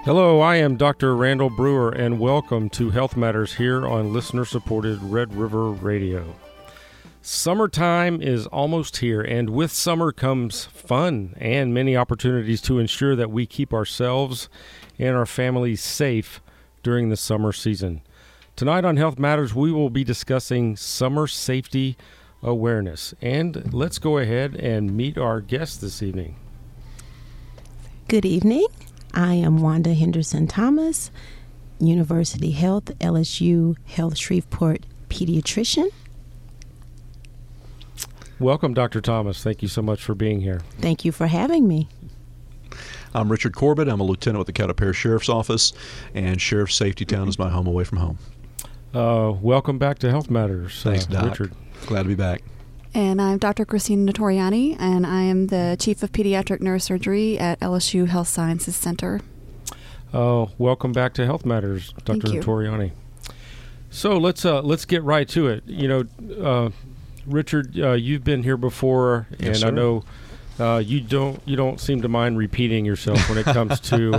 Hello, I am Dr. Randall Brewer, and welcome to Health Matters here on listener-supported Red River Radio. Summertime is almost here, and with summer comes fun and many opportunities to ensure that we keep ourselves and our families safe during the summer season. Tonight on Health Matters, we will be discussing summer safety awareness. And let's go ahead and meet our guest this evening. Good evening. I am Wanda Henderson Thomas, University Health, LSU Health Shreveport pediatrician. Welcome, Dr. Thomas. Thank you so much for being here. Thank you for having me. I'm Richard Corbett. I'm a lieutenant with the Caddo Parish Sheriff's Office, and Sheriff's Safety Town is my home away from home. Welcome back to Health Matters, Thanks, Doc. Richard. Glad to be back. And I'm Dr. Christina Notoriani, and I am the Chief of Pediatric Neurosurgery at LSU Health Sciences Center. Welcome back to Health Matters, Dr. Notoriani. So let's get right to it. You know, Richard, you've been here before, and yes, I know you don't seem to mind repeating yourself when it comes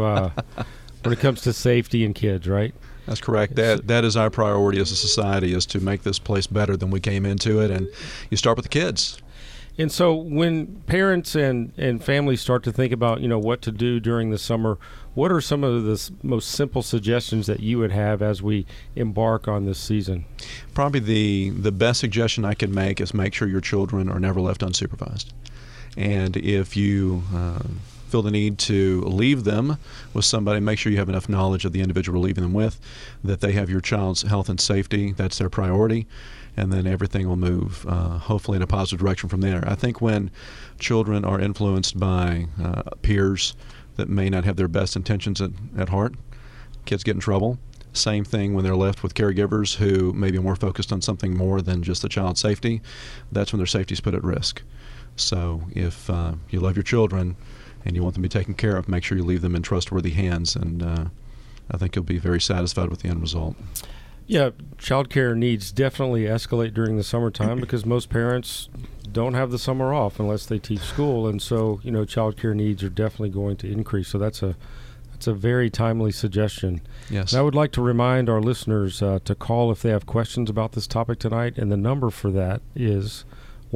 to safety in kids, right? That's correct. That is our priority as a society, is to make this place better than we came into it, and you start with the kids. And so when parents and families start to think about, you know, what to do during the summer, what are some of the most simple suggestions that you would have as we embark on this season? Probably the best suggestion I can make is make sure your children are never left unsupervised. And if you feel the need to leave them with somebody, make sure you have enough knowledge of the individual you're leaving them with, that they have your child's health and safety. That's their priority. And then everything will move, hopefully, in a positive direction from there. I think when children are influenced by peers that may not have their best intentions at heart, kids get in trouble. Same thing when they're left with caregivers who may be more focused on something more than just the child's safety. That's when their safety is put at risk. So if you love your children and you want them to be taken care of, make sure you leave them in trustworthy hands, and I think you'll be very satisfied with the end result. Yeah, child care needs definitely escalate during the summertime because most parents don't have the summer off unless they teach school, and so, you know, child care needs are definitely going to increase. So that's a very timely suggestion. Yes. And I would like to remind our listeners to call if they have questions about this topic tonight, and the number for that is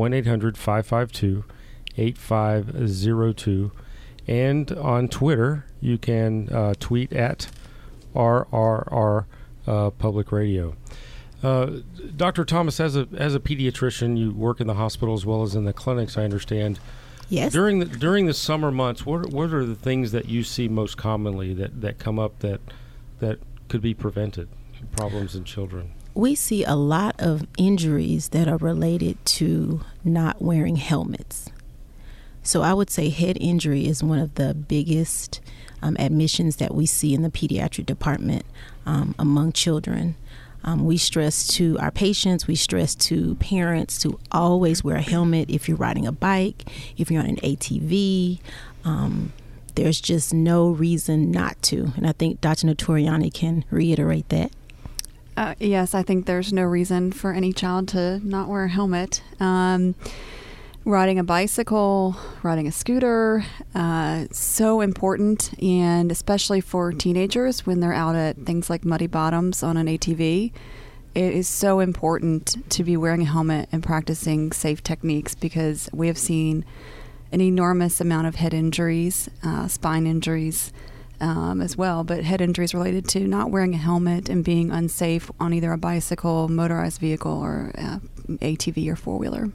1-800-552-8502. And on Twitter, you can tweet at RRR Public Radio. Dr. Thomas, as a pediatrician, you work in the hospital as well as in the clinics, I understand. Yes. During the summer months, what are the things that you see most commonly that come up that could be prevented, problems in children? We see a lot of injuries that are related to not wearing helmets. So I would say head injury is one of the biggest admissions that we see in the pediatric department among children. We stress to our patients, we stress to parents to always wear a helmet if you're riding a bike, if you're on an ATV. There's just no reason not to. And I think Dr. Notoriani can reiterate that. Yes, I think there's no reason for any child to not wear a helmet. Riding a bicycle, riding a scooter, so important, and especially for teenagers when they're out at things like Muddy Bottoms on an ATV. It is so important to be wearing a helmet and practicing safe techniques because we have seen an enormous amount of head injuries, spine injuries as well, but head injuries related to not wearing a helmet and being unsafe on either a bicycle, motorized vehicle, or ATV or four-wheeler.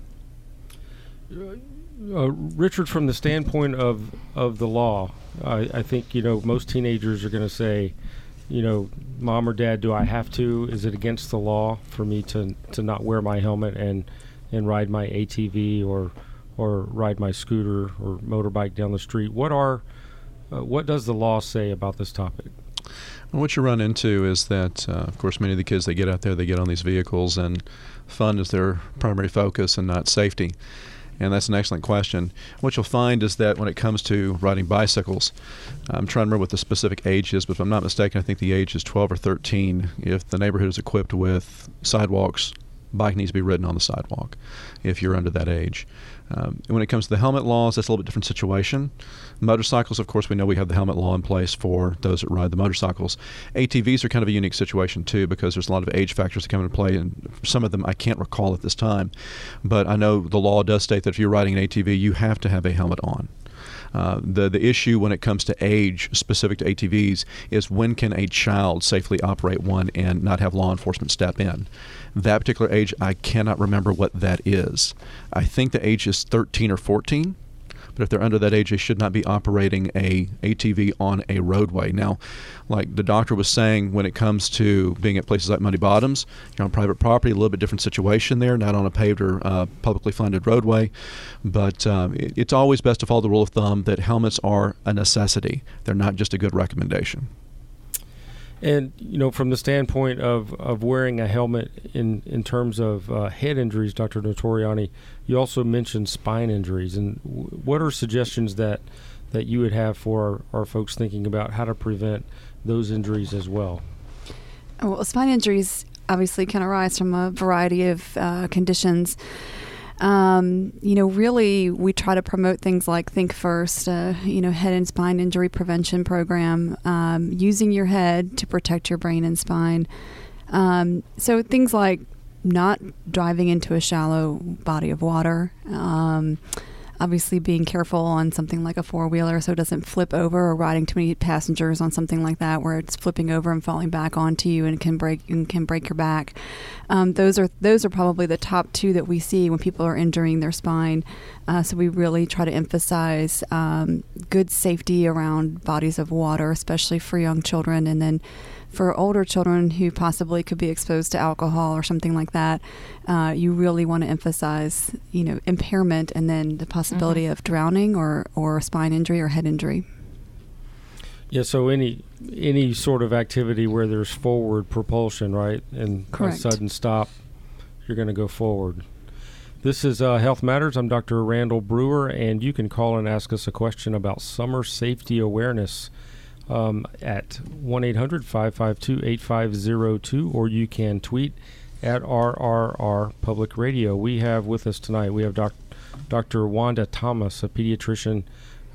Richard, from the standpoint of the law, I think, you know, most teenagers are going to say, you know, Mom or Dad, do I have to? Is it against the law for me to not wear my helmet and ride my ATV or ride my scooter or motorbike down the street? What does the law say about this topic? Well, what you run into is that, of course, many of the kids, they get out there, they get on these vehicles, and fun is their primary focus and not safety. And that's an excellent question. What you'll find is that when it comes to riding bicycles, I'm trying to remember what the specific age is, but if I'm not mistaken, I think the age is 12 or 13. If the neighborhood is equipped with sidewalks, bike needs to be ridden on the sidewalk if you're under that age. When it comes to the helmet laws, that's a little bit different situation. Motorcycles, of course, we know we have the helmet law in place for those that ride the motorcycles. ATVs are kind of a unique situation, too, because there's a lot of age factors that come into play, and some of them I can't recall at this time. But I know the law does state that if you're riding an ATV, you have to have a helmet on. The issue when it comes to age specific to ATVs is when can a child safely operate one and not have law enforcement step in. That particular age, I cannot remember what that is. I think the age is 13 or 14. But if they're under that age, they should not be operating a ATV on a roadway. Now, like the doctor was saying, when it comes to being at places like Muddy Bottoms, you're on private property, a little bit different situation there, not on a paved or publicly funded roadway. But it's always best to follow the rule of thumb that helmets are a necessity. They're not just a good recommendation. And, from the standpoint of wearing a helmet in terms of head injuries, Dr. Notoriani, you also mentioned spine injuries. And what are suggestions that you would have for our folks thinking about how to prevent those injuries as well? Well, spine injuries obviously can arise from a variety of conditions. Really, we try to promote things like Think First, head and spine injury prevention program, using your head to protect your brain and spine. So things like not driving into a shallow body of water, obviously being careful on something like a four-wheeler so it doesn't flip over, or riding too many passengers on something like that where it's flipping over and falling back onto you and can break your back. Those are probably the top two that we see when people are injuring their spine. So we really try to emphasize good safety around bodies of water, especially for young children, and then for older children who possibly could be exposed to alcohol or something like that, you really want to emphasize, impairment and then the possibility of drowning or spine injury or head injury. Yeah, so any sort of activity where there's forward propulsion, right, and Correct. A sudden stop, you're going to go forward. This is Health Matters. I'm Dr. Randall Brewer, and you can call and ask us a question about summer safety awareness at 1-800-552-8502, or you can tweet at RRR Public Radio. We have with us tonight, we have Dr. Wanda Thomas, a pediatrician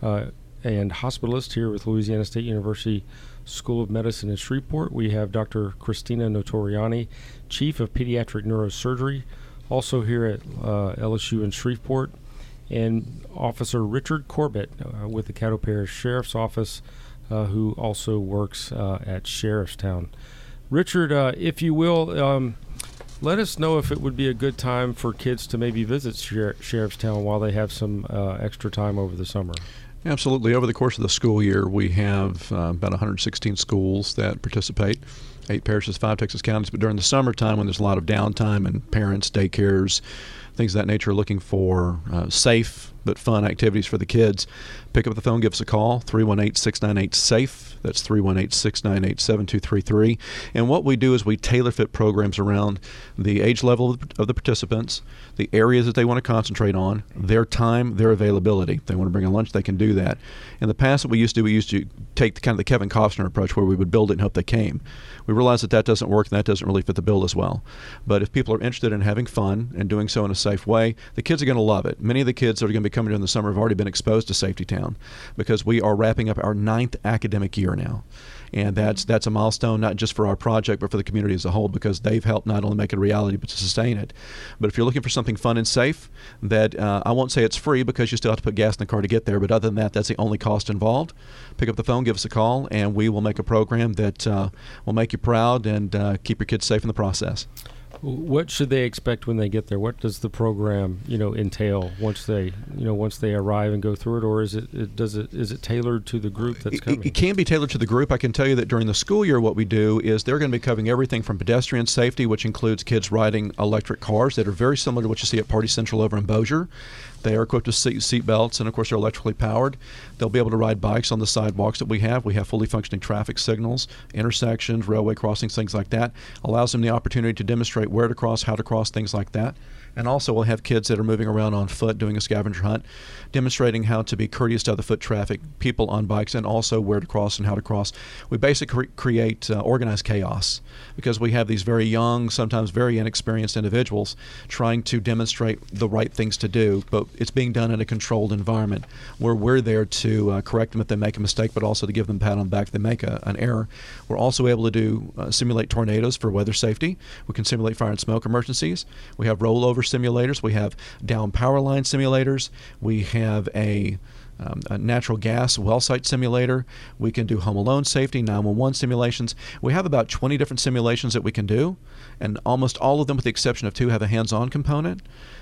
and hospitalist here with Louisiana State University School of Medicine in Shreveport. We have Dr. Christina Notoriani, Chief of Pediatric Neurosurgery, also here at LSU in Shreveport, and Officer Richard Corbett with the Caddo Parish Sheriff's Office, who also works at Sheriffstown. Richard, if you will, let us know if it would be a good time for kids to maybe visit Sheriffstown while they have some extra time over the summer. Absolutely. Over the course of the school year, we have about 116 schools that participate, 8 parishes, 5 Texas counties. But during the summertime, when there's a lot of downtime and parents, daycares, things of that nature, are looking for safe but fun activities for the kids, pick up the phone, give us a call, 318-698-SAFE. That's 318-698-7233. And what we do is we tailor fit programs around the age level of the participants, the areas that they want to concentrate on, their time, their availability. If they want to bring a lunch, they can do that. In the past, what we used to take the Kevin Costner approach, where we would build it and hope they came. We realized that doesn't work, and that doesn't really fit the bill as well. But if people are interested in having fun and doing so in a safe way, the kids are going to love it. Many of the kids that are going to be coming during the summer have already been exposed to Safety Town, because we are wrapping up our 9th academic year now. And that's a milestone, not just for our project, but for the community as a whole, because they've helped not only make it a reality, but to sustain it. But if you're looking for something fun and safe, that I won't say it's free, because you still have to put gas in the car to get there, but other than that, that's the only cost involved. Pick up the phone, give us a call, and we will make a program that will make you proud and keep your kids safe in the process. What should they expect when they get there? What does the program, entail once they arrive and go through it, or is it tailored to the group that's coming? It can be tailored to the group. I can tell you that during the school year, what we do is they're going to be covering everything from pedestrian safety, which includes kids riding electric cars that are very similar to what you see at Party Central over in Bossier. They are equipped with seat belts, and of course they're electrically powered. They'll be able to ride bikes on the sidewalks that we have. We have fully functioning traffic signals, intersections, railway crossings, things like that. Allows them the opportunity to demonstrate where to cross, how to cross, things like that. And also we'll have kids that are moving around on foot doing a scavenger hunt, demonstrating how to be courteous to other foot traffic, people on bikes, and also where to cross and how to cross. We basically create organized chaos because we have these very young, sometimes very inexperienced individuals trying to demonstrate the right things to do, but it's being done in a controlled environment where we're there to correct them if they make a mistake, but also to give them a pat on the back if they make an error. We're also able to simulate tornadoes for weather safety. We can simulate fire and smoke emergencies. We have rollover simulators. We have down power line simulators. We have a natural gas well site simulator. We can do home alone safety, 911 simulations. We have about 20 different simulations that we can do, and almost all of them, with the exception of 2, have a hands-on component.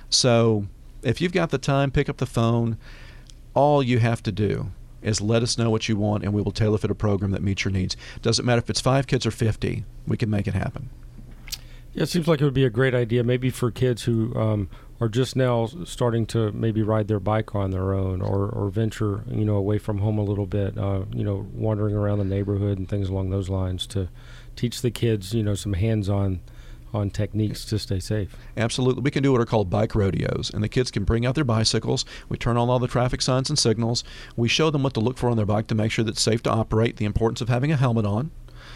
So if you've got the time, pick up the phone. All you have to do is let us know what you want, and we will tailor fit a program that meets your needs. Doesn't matter if it's 5 kids or 50, we can make it happen. Yeah, it seems like it would be a great idea, maybe for kids who are just now starting to maybe ride their bike on their own, or venture, away from home a little bit, wandering around the neighborhood and things along those lines, to teach the kids, some hands-on techniques to stay safe. Absolutely. We can do what are called bike rodeos, and the kids can bring out their bicycles. We turn on all the traffic signs and signals. We show them what to look for on their bike to make sure that it's safe to operate, the importance of having a helmet on.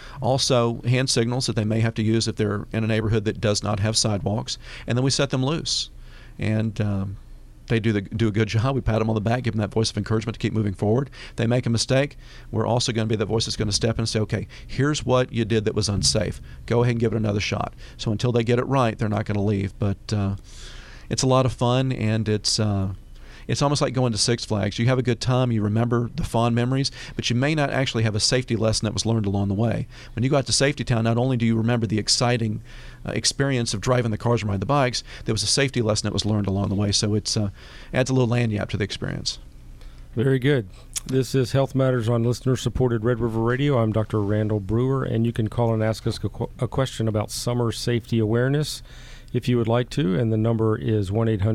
Also, hand signals that they may have to use if they're in a neighborhood that does not have sidewalks. And then we set them loose. And they do a good job. We pat them on the back, give them that voice of encouragement to keep moving forward. If they make a mistake, we're also going to be that voice that's going to step in and say, okay, here's what you did that was unsafe. Go ahead and give it another shot. So until they get it right, they're not going to leave. But it's a lot of fun, and it's almost like going to Six Flags. You have a good time, you remember the fond memories, but you may not actually have a safety lesson that was learned along the way. When you go out to Safety Town, not only do you remember the exciting experience of driving the cars and riding the bikes, there was a safety lesson that was learned along the way, so it adds a little lanyard to the experience. Very good. This is Health Matters on listener-supported Red River Radio. I'm Dr. Randall Brewer, and you can call and ask us a question about summer safety awareness if you would like to, and the number is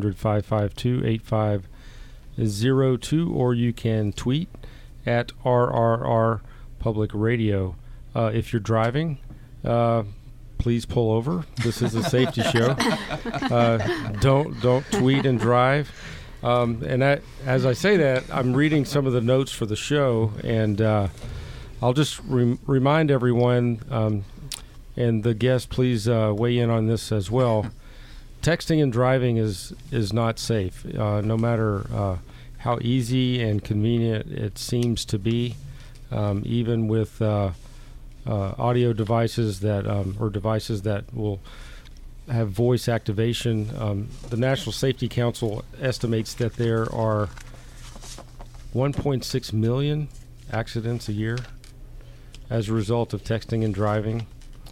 1-800-552-8502, or you can tweet at RRR Public Radio. If you're driving, please pull over. This is a safety show. Don't tweet and drive. As I say that, I'm reading some of the notes for the show, and I'll just remind everyone, and the guests, please weigh in on this as well. Texting and driving is not safe, no matter how easy and convenient it seems to be, even with audio devices that or devices that will have voice activation. The National Safety Council estimates that there are 1.6 million accidents a year as a result of texting and driving.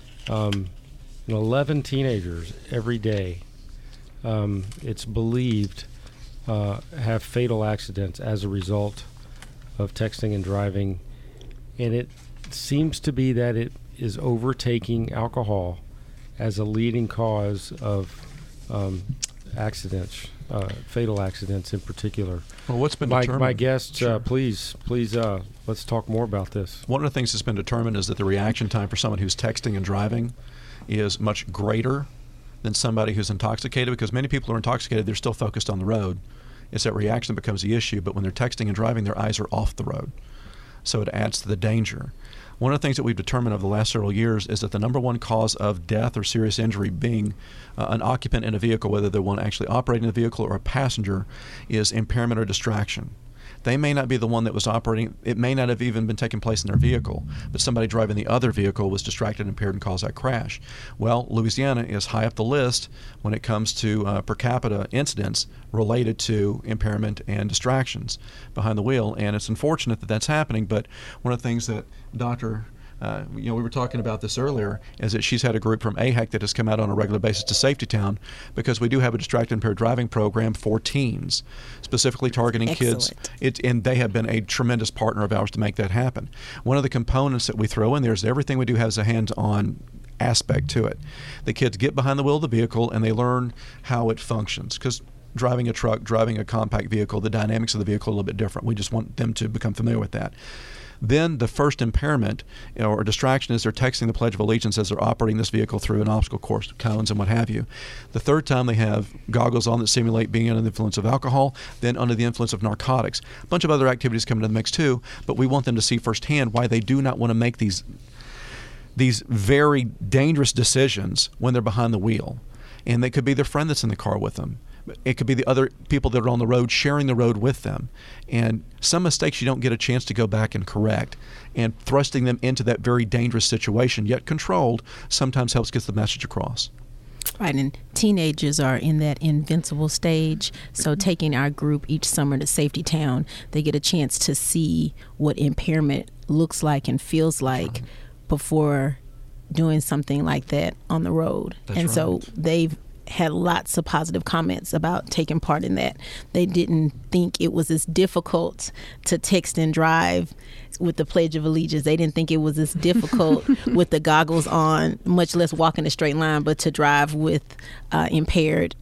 11 teenagers every day, it's believed, have fatal accidents as a result of texting and driving. And it seems to be that it is overtaking alcohol as a leading cause of accidents, fatal accidents in particular. Well, what's been determined? My guests, Sure. please, let's talk more about this. One of the things that's been determined is that the reaction time for someone who's texting and driving is much greater than somebody who's intoxicated, because many people who are intoxicated, they're still focused on the road. It's that reaction that becomes the issue, but when they're texting and driving, their eyes are off the road. So it adds to the danger. One of the things that we've determined over the last several years is that the number one cause of death or serious injury being an occupant in a vehicle, whether they're one actually operating the vehicle or a passenger, is impairment or distraction. They may not be the one that was operating. It may not have even been taking place in their vehicle, but somebody driving the other vehicle was distracted, impaired, and caused that crash. Well, Louisiana is high up the list when it comes to per capita incidents related to impairment and distractions behind the wheel, and it's unfortunate that that's happening. But one of the things that Dr. We were talking about this earlier, is that she's had a group from AHEC that has come out on a regular basis to Safety Town, because we do have a distracted impaired driving program for teens, specifically targeting kids. And they have been a tremendous partner of ours to make that happen. One of the components that we throw in there is everything we do has a hands-on aspect to it. The kids get behind the wheel of the vehicle and they learn how it functions, because driving a truck, driving a compact vehicle, the dynamics of the vehicle are a little bit different. We just want them to become familiar with that. Then the first impairment or distraction is they're texting the Pledge of Allegiance as they're operating this vehicle through an obstacle course, cones and what have you. The third time they have goggles on that simulate being under the influence of alcohol, then under the influence of narcotics. A bunch of other activities come into the mix too, but we want them to see firsthand why they do not want to make these very dangerous decisions when they're behind the wheel. And they could be their friend that's in the car with them. It could be the other people that are on the road sharing the road with them. And some mistakes you don't get a chance to go back and correct. And thrusting them into that very dangerous situation, yet controlled, sometimes helps get the message across. Right, and teenagers are in that invincible stage. So taking our group each summer to Safety Town, they get a chance to see what impairment looks like and feels like before doing something like that on the road. That's and right. so they've had lots of positive comments about taking part in that. They didn't think it was as difficult to text and drive with the Pledge of Allegiance. They didn't think it was as difficult with the goggles on, much less walking a straight line, but to drive with impaired,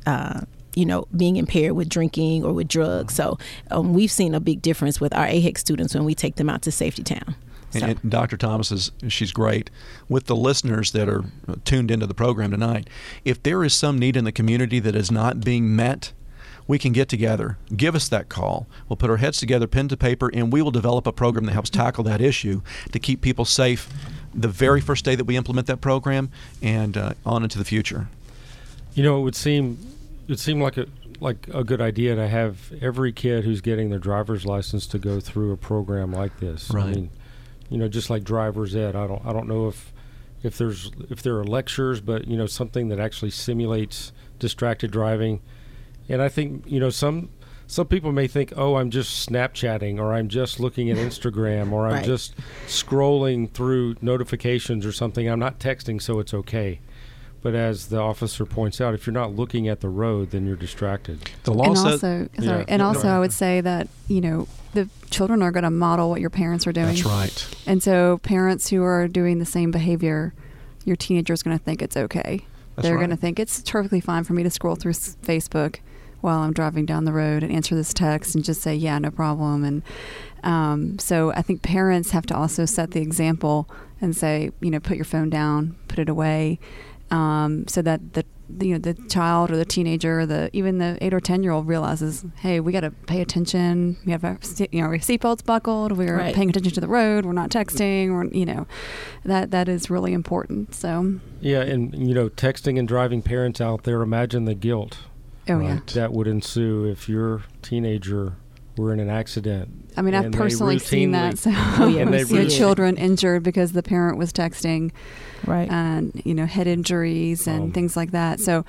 being impaired with drinking or with drugs. So we've seen a big difference with our AHEC students when we take them out to Safety Town. And Dr. Thomas, she's great. With the listeners that are tuned into the program tonight, if there is some need in the community that is not being met, we can get together. Give us that call. We'll put our heads together, pen to paper, and we will develop a program that helps tackle that issue to keep people safe the very first day that we implement that program and on into the future. It would seem like a good idea to have every kid who's getting their driver's license to go through a program like this. Right. I mean, just like driver's ed. I don't know if there are lectures, but something that actually simulates distracted driving. And I think some people may think, oh, I'm just Snapchatting, or I'm just looking at Instagram, or I'm right. just scrolling through notifications or something. I'm not texting, so it's okay. But as the officer points out, if you're not looking at the road, then you're distracted. The law I would say that the children are going to model what your parents are doing. That's right. And so parents who are doing the same behavior, your teenager is going to think it's okay. They're going to think it's perfectly fine for me to scroll through Facebook while I'm driving down the road and answer this text and just say, yeah, no problem. And so I think parents have to also set the example and say, put your phone down, put it away, so that the child or the teenager, or even the 8 or 10-year-old realizes, hey, we got to pay attention. We have our seatbelts buckled. We're right. paying attention to the road. We're not texting. That is really important. So yeah, and texting and driving parents out there, imagine the guilt. Oh yeah, that would ensue if your teenager were in an accident. I mean, I've personally seen that. So children injured because the parent was texting. Right. And, head injuries and things like that. So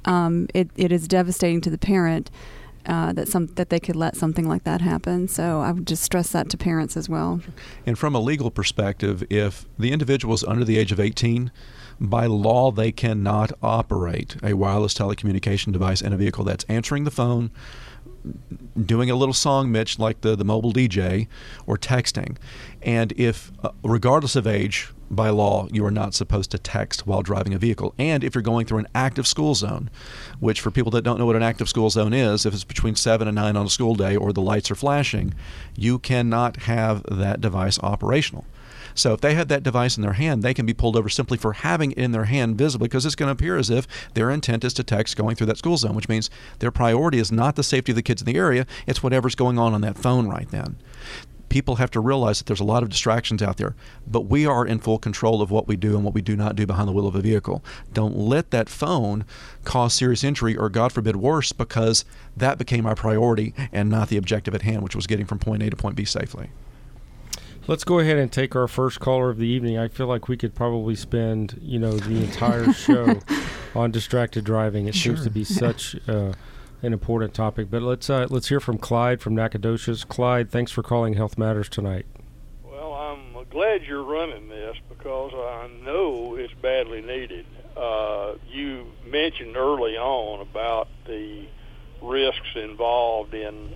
it is devastating to the parent that they could let something like that happen. So I would just stress that to parents as well. And from a legal perspective, if the individual is under the age of 18, by law they cannot operate a wireless telecommunication device in a vehicle that's answering the phone, doing a little song, Mitch, like the mobile DJ, or texting. And if, regardless of age, by law, you are not supposed to text while driving a vehicle. And if you're going through an active school zone, which for people that don't know what an active school zone is, if it's between 7 and 9 on a school day or the lights are flashing, you cannot have that device operational. So if they have that device in their hand, they can be pulled over simply for having it in their hand visibly, because it's going to appear as if their intent is to text going through that school zone, which means their priority is not the safety of the kids in the area, it's whatever's going on that phone right then. People have to realize that there's a lot of distractions out there, but we are in full control of what we do and what we do not do behind the wheel of a vehicle. Don't let that phone cause serious injury or, God forbid, worse, because that became our priority and not the objective at hand, which was getting from point A to point B safely. Let's go ahead and take our first caller of the evening. I feel like we could probably spend, the entire show on distracted driving. It seems to be such an important topic. But let's hear from Clyde from Nacogdoches. Clyde, thanks for calling Health Matters tonight. Well, I'm glad you're running this because I know it's badly needed. You mentioned early on about the risks involved in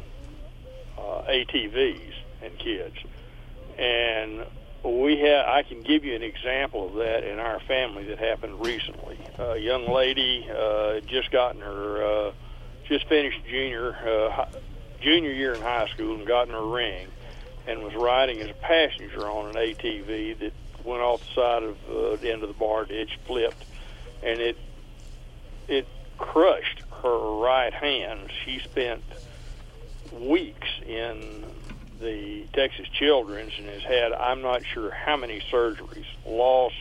ATVs and kids. And I can give you an example of that in our family that happened recently. A young lady had just gotten her just finished junior year in high school and got in a ring, and was riding as a passenger on an ATV that went off the side of the end of the bar ditch, flipped, and it crushed her right hand. She spent weeks in the Texas Children's and has had, I'm not sure how many surgeries, lost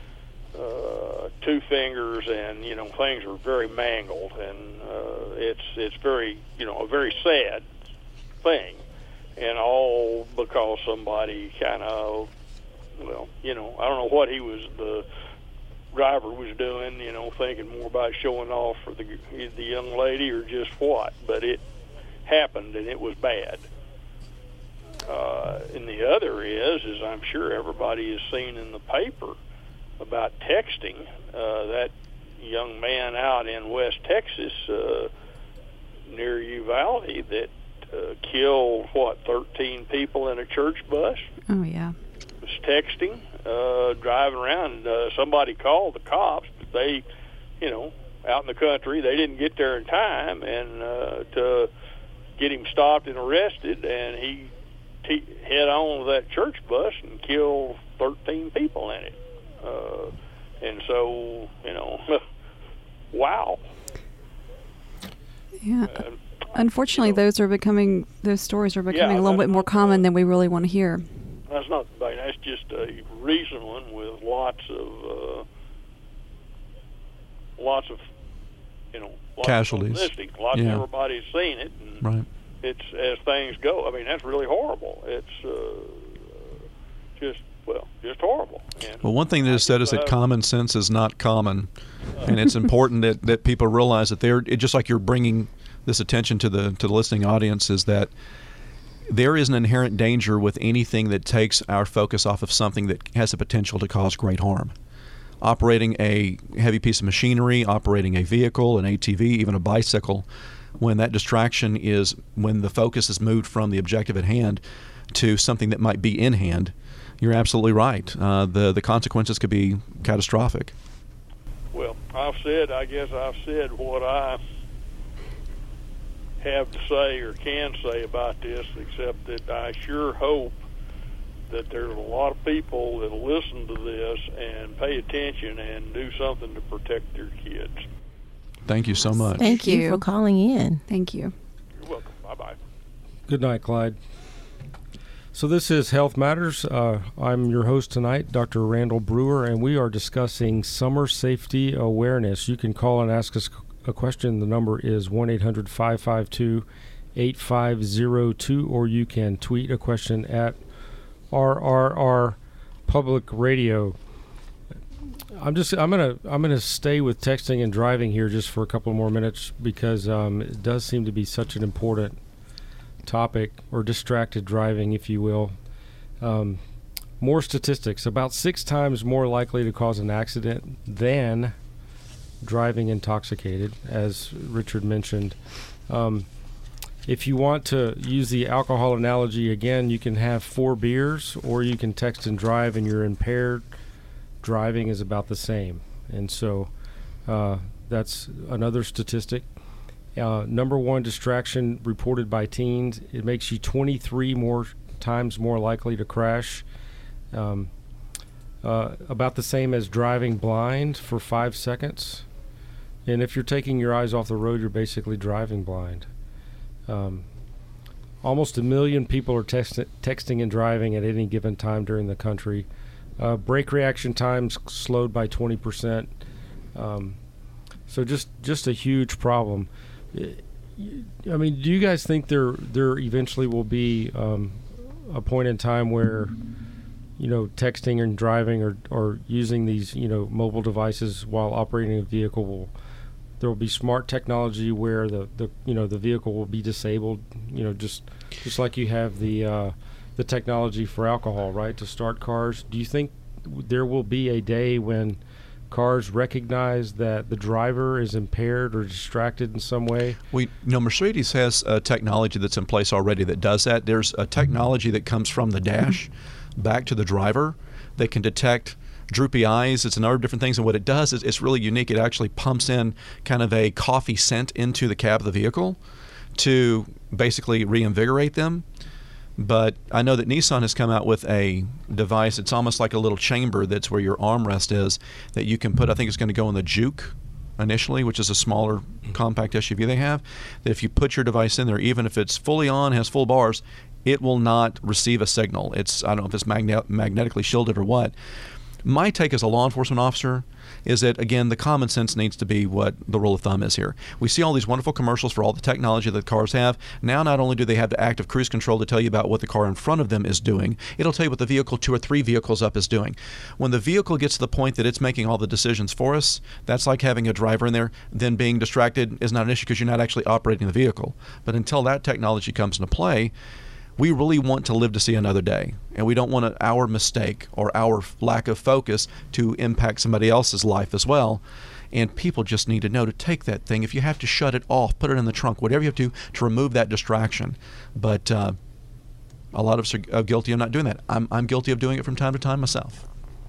2 fingers, and things are very mangled, and it's very a very sad thing, and all because somebody kind of I don't know what the driver was doing, thinking more about showing off for the young lady or just what, but it happened and it was bad. And the other is I'm sure everybody has seen in the paper about texting. That young man out in West Texas near Uvalde that killed 13 people in a church bus. Oh yeah. Was texting, driving around. Somebody called the cops, but they, out in the country, they didn't get there in time, and to get him stopped and arrested, and he head on to that church bus and killed 13 people in it. And so, wow. Yeah. Unfortunately, those stories are becoming a little bit more common than we really want to hear. That's not bad. That's just a recent one with lots of casualties. Lots of everybody's seen it, and right. It's as things go. I mean, that's really horrible. It's just horrible. And well, one thing that is said is that common sense is not common, and it's important that people realize that just like you're bringing this attention to the listening audience, is that there is an inherent danger with anything that takes our focus off of something that has the potential to cause great harm. Operating a heavy piece of machinery, operating a vehicle, an ATV, even a bicycle, when that distraction is, when the focus is moved from the objective at hand to something that might be in hand, you're absolutely right. The consequences could be catastrophic. Well, I guess I've said what I have to say or can say about this, except that I sure hope that there's a lot of people that listen to this and pay attention and do something to protect their kids. Thank you so much. Thank you for calling in. Thank you. You're welcome. Bye-bye. Good night, Clyde. So this is Health Matters. I'm your host tonight, Dr. Randall Brewer, and we are discussing summer safety awareness. You can call and ask us a question. The number is 1-800-552-8502, or you can tweet a question at RRR Public Radio. I'm gonna stay with texting and driving here just for a couple more minutes, because it does seem to be such an important topic, or distracted driving, if you will. More statistics: about 6 times more likely to cause an accident than driving intoxicated, as Richard mentioned. If you want to use the alcohol analogy again, you can have 4 beers, or you can text and drive, and you're impaired. Driving is about the same. And so that's another statistic. Number 1 distraction reported by teens: it makes you 23 more times more likely to crash. About the same as driving blind for 5 seconds. And if you're taking your eyes off the road, you're basically driving blind. Almost 1 million people are texting and driving at any given time during the country. Brake reaction times slowed by 20%. So just a huge problem. I mean, do you guys think there eventually will be a point in time where, texting and driving or using these, mobile devices while operating a vehicle there will be smart technology where the vehicle will be disabled, just like you have the technology for alcohol, right, to start cars? Do you think there will be a day when cars recognize that the driver is impaired or distracted in some way? Mercedes has a technology that's in place already that does that. There's a technology that comes from the dash back to the driver that can detect droopy eyes. It's a number of different things. And what it does is it's really unique. It actually pumps in kind of a coffee scent into the cab of the vehicle to basically reinvigorate them. But I know that Nissan has come out with a device. It's almost like a little chamber that's where your armrest is that you can put. I think it's going to go in the Juke initially, which is a smaller compact SUV they have. That if you put your device in there, even if it's fully on, has full bars, it will not receive a signal. I don't know if it's magnetically shielded or what. My take as a law enforcement officer is that, again, the common sense needs to be what the rule of thumb is here. We see all these wonderful commercials for all the technology that cars have. Now, not only do they have the active cruise control to tell you about what the car in front of them is doing, it'll tell you what the vehicle 2 or 3 vehicles up is doing. When the vehicle gets to the point that it's making all the decisions for us, that's like having a driver in there. Then being distracted is not an issue because you're not actually operating the vehicle. But until that technology comes into play, we really want to live to see another day, and we don't want our mistake or our lack of focus to impact somebody else's life as well. And people just need to know to take that thing. If you have to shut it off, put it in the trunk, whatever you have to remove that distraction. But a lot of us are guilty of not doing that. I'm guilty of doing it from time to time myself.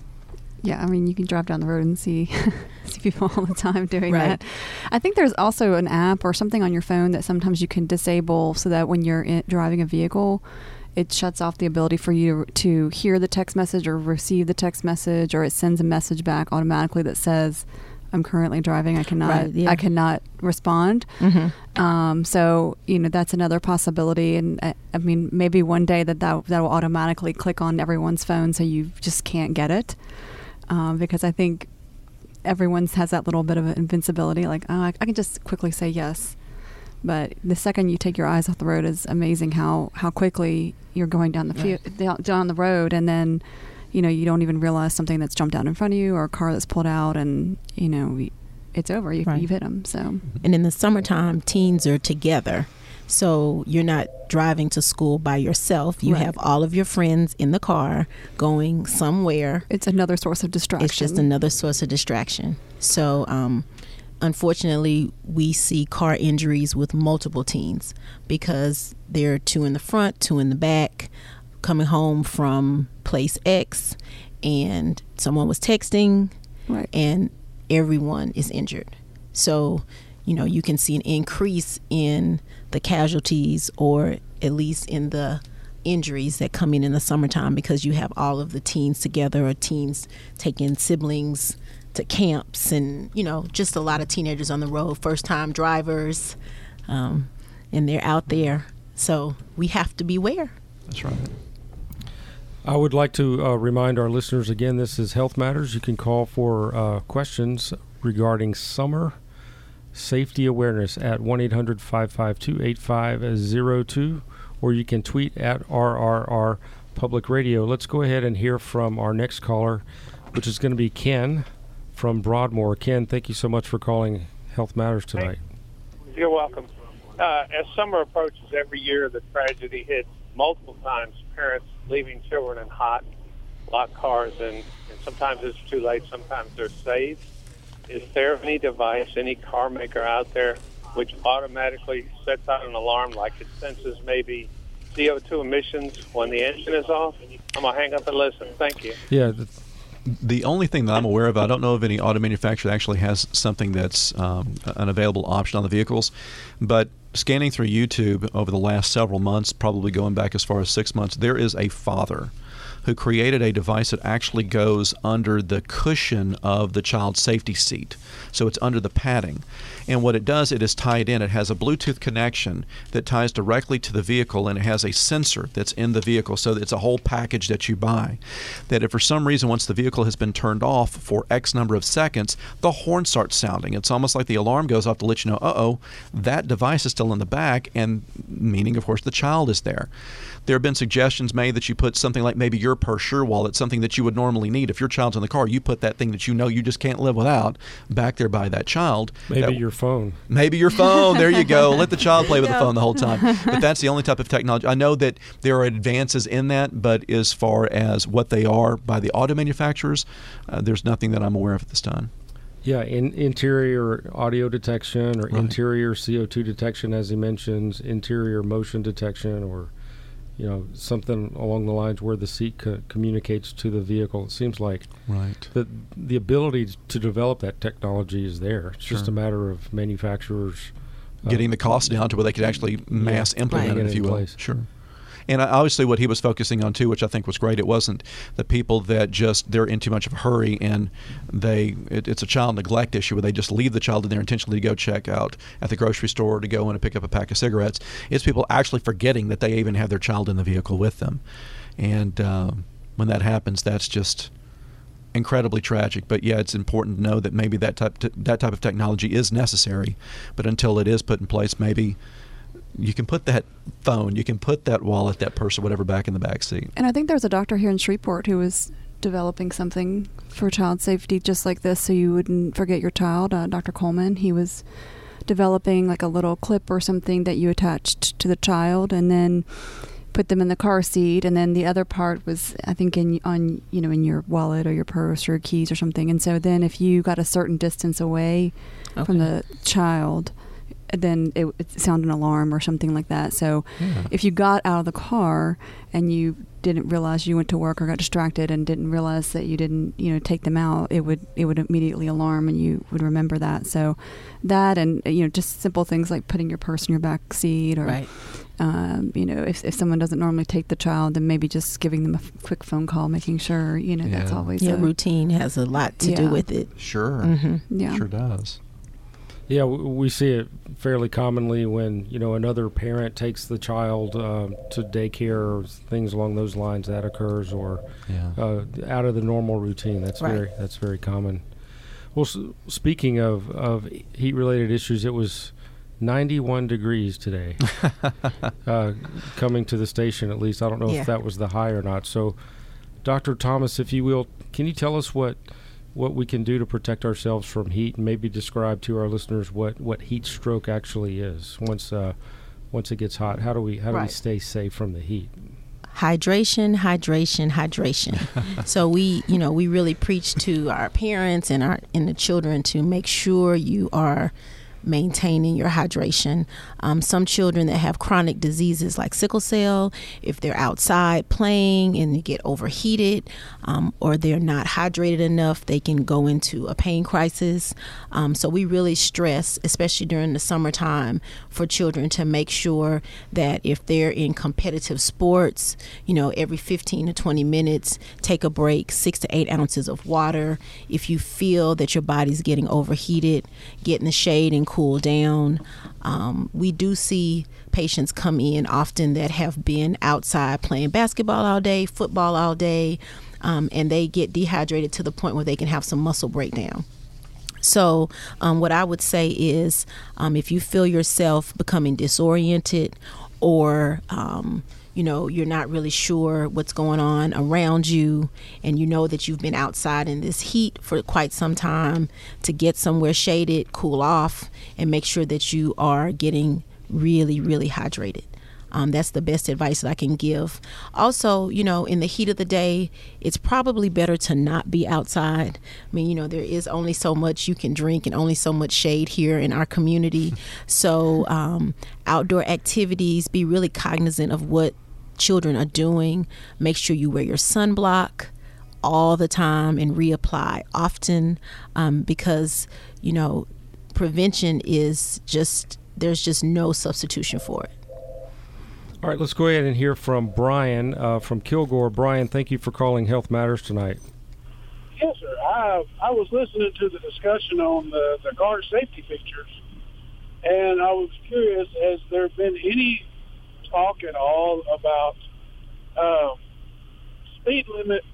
Yeah, I mean, you can drive down the road and see people all the time doing Right. that. I think there's also an app or something on your phone that sometimes you can disable so that when you're driving a vehicle, it shuts off the ability for you to hear the text message or receive the text message, or it sends a message back automatically that says, "I'm currently driving. I cannot. Right, yeah. I cannot respond." Mm-hmm. So that's another possibility, and I mean, maybe one day that will automatically click on everyone's phone, so you just can't get it. Because I think everyone has that little bit of invincibility, like, oh, I can just quickly say yes. But the second you take your eyes off the road is amazing how quickly you're going down down the road, and then you don't even realize something that's jumped out in front of you or a car that's pulled out, and it's over. You've hit them. So, and in the summertime, teens are together. So you're not driving to school by yourself. You Right. have all of your friends in the car going somewhere. it's another source of distraction. It's just another source of distraction. So unfortunately, we see car injuries with multiple teens because there are 2 in the front, 2 in the back, coming home from place X, and someone was texting, Right. and everyone is injured. So, you can see an increase in the casualties, or at least in the injuries that come in the summertime, because you have all of the teens together, or teens taking siblings to camps, and just a lot of teenagers on the road, first-time drivers, and they're out there. So we have to beware. That's right. I would like to remind our listeners again, this is Health Matters. You can call for questions regarding summer safety awareness at 1-800-552-8502, or you can tweet at RRR Public Radio. Let's go ahead and hear from our next caller, which is going to be Ken from Broadmoor. Ken, thank you so much for calling Health Matters tonight. You're welcome. As summer approaches every year, the tragedy hits multiple times. Parents leaving children in hot, locked cars, and sometimes it's too late, sometimes they're saved. Is there any device, any car maker out there which automatically sets out an alarm, like it senses maybe CO2 emissions when the engine is off? I'm going to hang up and listen. Thank you. Yeah, The only thing that I'm aware of, I don't know if any auto manufacturer actually has something that's an available option on the vehicles, but scanning through YouTube over the last several months, probably going back as far as 6 months, there is a father who created a device that actually goes under the cushion of the child's safety seat. So it's under the padding. And what it does, it is tied in. It has a Bluetooth connection that ties directly to the vehicle, and it has a sensor that's in the vehicle. So it's a whole package that you buy. That if for some reason, once the vehicle has been turned off for X number of seconds, the horn starts sounding. It's almost like the alarm goes off to let you know, uh-oh, that device is still in the back, and meaning, of course, the child is there. There have been suggestions made that you put something like maybe your purse, your wallet, something that you would normally need. If your child's in the car, you put that thing that you know you just can't live without back there by that child. maybe your phone. Maybe your phone. There you go. Let the child play with the phone the whole time. But that's the only type of technology. I know that there are advances in that, but as far as what they are by the auto manufacturers, there's nothing that I'm aware of at this time. Yeah, interior audio detection, or Right. interior CO2 detection, as he mentions, interior motion detection, or something along the lines where the seat communicates to the vehicle. It seems like Right. the ability to develop that technology is there. It's just a matter of manufacturers getting the cost down to where they could actually mass implement it, if you will. place. Sure. And obviously what he was focusing on, too, which I think was great, it wasn't the people that they're in too much of a hurry and it's a child neglect issue where they just leave the child in there intentionally to go check out at the grocery store, to go in and pick up a pack of cigarettes. It's people actually forgetting that they even have their child in the vehicle with them. And when that happens, that's just incredibly tragic. But yeah, it's important to know that maybe that type of technology is necessary, but until it is put in place, maybe you can put that phone, you can put that wallet, that purse, or whatever back in the back seat. And I think there's a doctor here in Shreveport who was developing something for child safety just like this, so you wouldn't forget your child. Dr. Coleman, he was developing like a little clip or something that you attached to the child, and then put them in the car seat, and then the other part was, I think, in your wallet or your purse or your keys or something. And so then if you got a certain distance away from the child, then it would sound an alarm or something like that. So if you got out of the car and you didn't realize you went to work or got distracted and didn't realize that you didn't, take them out, it would immediately alarm, and you would remember that. So that, and just simple things like putting your purse in your back seat, or if someone doesn't normally take the child, then maybe just giving them a quick phone call, making sure that's always routine has a lot to do with it. Sure. Yeah, sure does. Yeah, we see it fairly commonly when another parent takes the child to daycare or things along those lines. That occurs, or out of the normal routine. That's very common. Well, speaking of heat-related issues, it was 91 degrees today. Coming to the station, at least. I don't know if that was the high or not. So, Dr. Thomas, if you will, can you tell us what we can do to protect ourselves from heat, and maybe describe to our listeners what heat stroke actually is once it gets hot? How do we stay safe from the heat? Hydration. So we really preach to our parents and the children to make sure you are maintaining your hydration. Some children that have chronic diseases like sickle cell, if they're outside playing and they get overheated, or they're not hydrated enough, they can go into a pain crisis. So we really stress, especially during the summertime, for children to make sure that if they're in competitive sports, every 15 to 20 minutes, take a break, 6 to 8 ounces of water. If you feel that your body's getting overheated, get in the shade and cool down. We do see patients come in often that have been outside playing basketball all day, football all day, and they get dehydrated to the point where they can have some muscle breakdown. So what I would say is if you feel yourself becoming disoriented, or you're not really sure what's going on around you, and you know that you've been outside in this heat for quite some time, to get somewhere shaded, cool off, and make sure that you are getting really, really hydrated. That's the best advice that I can give. Also, in the heat of the day, it's probably better to not be outside. I mean, there is only so much you can drink and only so much shade here in our community. So outdoor activities, be really cognizant of what children are doing. Make sure you wear your sunblock all the time and reapply often, because, prevention is there's just no substitution for it. All right, let's go ahead and hear from Brian from Kilgore. Brian, thank you for calling Health Matters tonight. Yes, sir. I was listening to the discussion on the guard safety pictures, and I was curious, has there been any talk at all about speed limit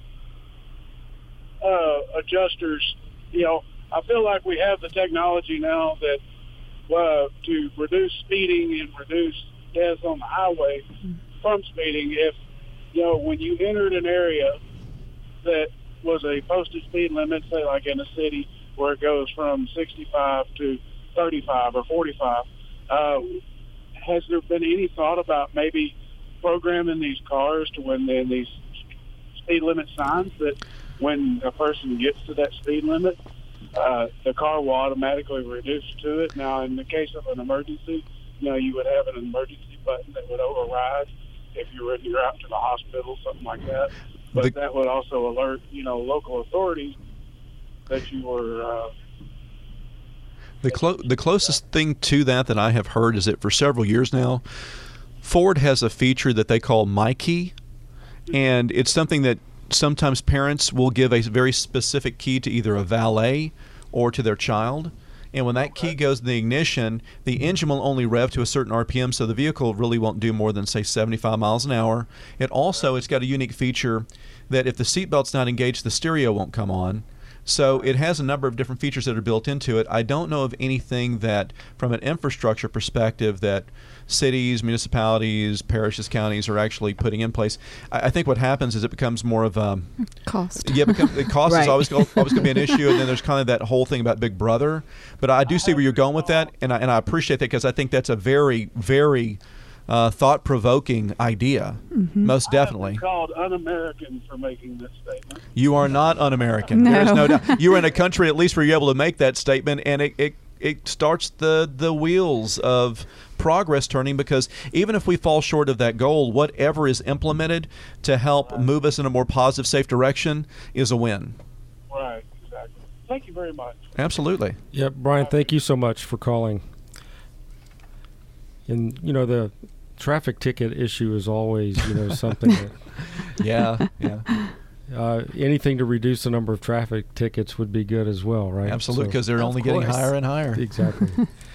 adjusters? I feel like we have the technology now that to reduce speeding and reduce deaths on the highway from speeding. If when you entered an area that was a posted speed limit, say like in a city where it goes from 65 to 35 or 45, has there been any thought about maybe programming these cars to when they're in these speed limit signs, that when a person gets to that speed limit, the car will automatically reduce to it? Now, in the case of an emergency, you would have an emergency button that would override if you're out to the hospital, something like that. But that would also alert, local authorities that you were. The closest thing to that I have heard is that for several years now, Ford has a feature that they call My Key, and it's something that sometimes parents will give a very specific key to either a valet or to their child. And when that key goes in the ignition, the engine will only rev to a certain RPM, so the vehicle really won't do more than, say, 75 miles an hour. It's got a unique feature that if the seatbelt's not engaged, the stereo won't come on. So it has a number of different features that are built into it. I don't know of anything that, from an infrastructure perspective, that cities, municipalities, parishes, counties are actually putting in place. I think what happens is it becomes more of a cost. Yeah, the cost Right. is always going to be an issue, and then there's kind of that whole thing about Big Brother. But I do see where you're going with that, and I appreciate that because I think that's a very, very thought-provoking idea, most definitely. I have been called un-American for making this statement. You are not un-American. No. There's no doubt. You're in a country at least where you're able to make that statement, and it starts the wheels of progress turning, because even if we fall short of that goal, whatever is implemented to help move us in a more positive, safe direction is a win. Right, exactly. Thank you very much. Absolutely. Yep, Brian, thank you so much for calling. And, the traffic ticket issue is always, something that Yeah. anything to reduce the number of traffic tickets would be good as well, right? Absolutely, So- because they're only getting course. higher and higher. Exactly.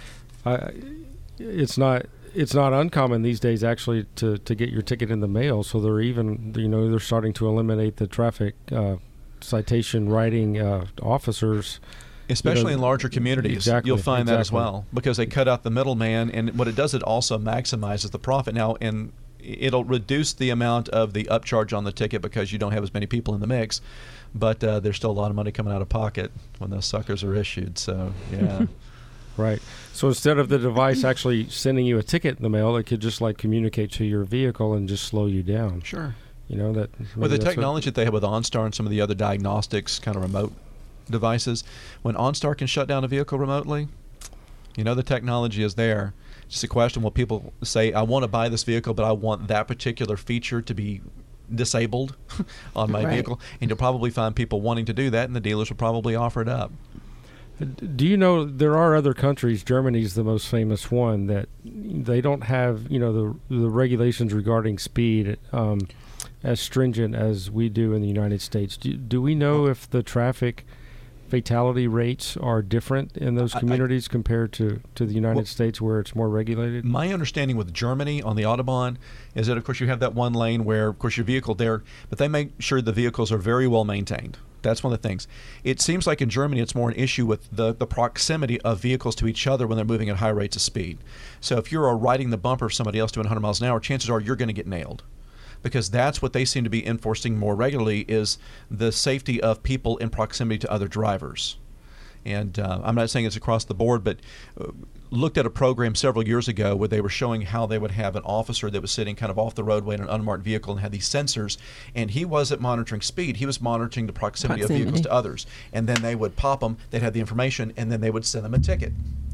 It's not uncommon these days actually to get your ticket in the mail. So they're even they're starting to eliminate the traffic citation writing officers. Especially in larger communities, exactly, you'll find that as exactly. well, because they cut out the middleman, and what it does, it also maximizes the profit. Now, and it'll reduce the amount of the upcharge on the ticket because you don't have as many people in the mix, but there's still a lot of money coming out of pocket when those suckers are issued. So, yeah. Right. So instead of the device actually sending you a ticket in the mail, it could just communicate to your vehicle and just slow you down. Sure. That With the technology that they have with OnStar and some of the other diagnostics kind of remote devices, when OnStar can shut down a vehicle remotely, the technology is there. It's just a question, will people say, I want to buy this vehicle, but I want that particular feature to be disabled on my Right. vehicle? And you'll probably find people wanting to do that, and the dealers will probably offer it up. Do you know there are other countries? Germany's the most famous one that they don't have the regulations regarding speed as stringent as we do in the United States. Do we know if the traffic fatality rates are different in those communities compared to the United States, where it's more regulated? My understanding with Germany on the Autobahn is that, of course, you have that one lane where, of course, your vehicle there, but they make sure the vehicles are very well maintained. That's one of the things. It seems like in Germany it's more an issue with the proximity of vehicles to each other when they're moving at high rates of speed. So if you're riding the bumper of somebody else doing 100 miles an hour, chances are you're going to get nailed, because that's what they seem to be enforcing more regularly, is the safety of people in proximity to other drivers. And I'm not saying it's across the board, but looked at a program several years ago where they were showing how they would have an officer that was sitting kind of off the roadway in an unmarked vehicle and had these sensors, and he wasn't monitoring speed, he was monitoring the proximity of vehicles to others. And then they would pop them, they'd have the information, and then they would send them a ticket.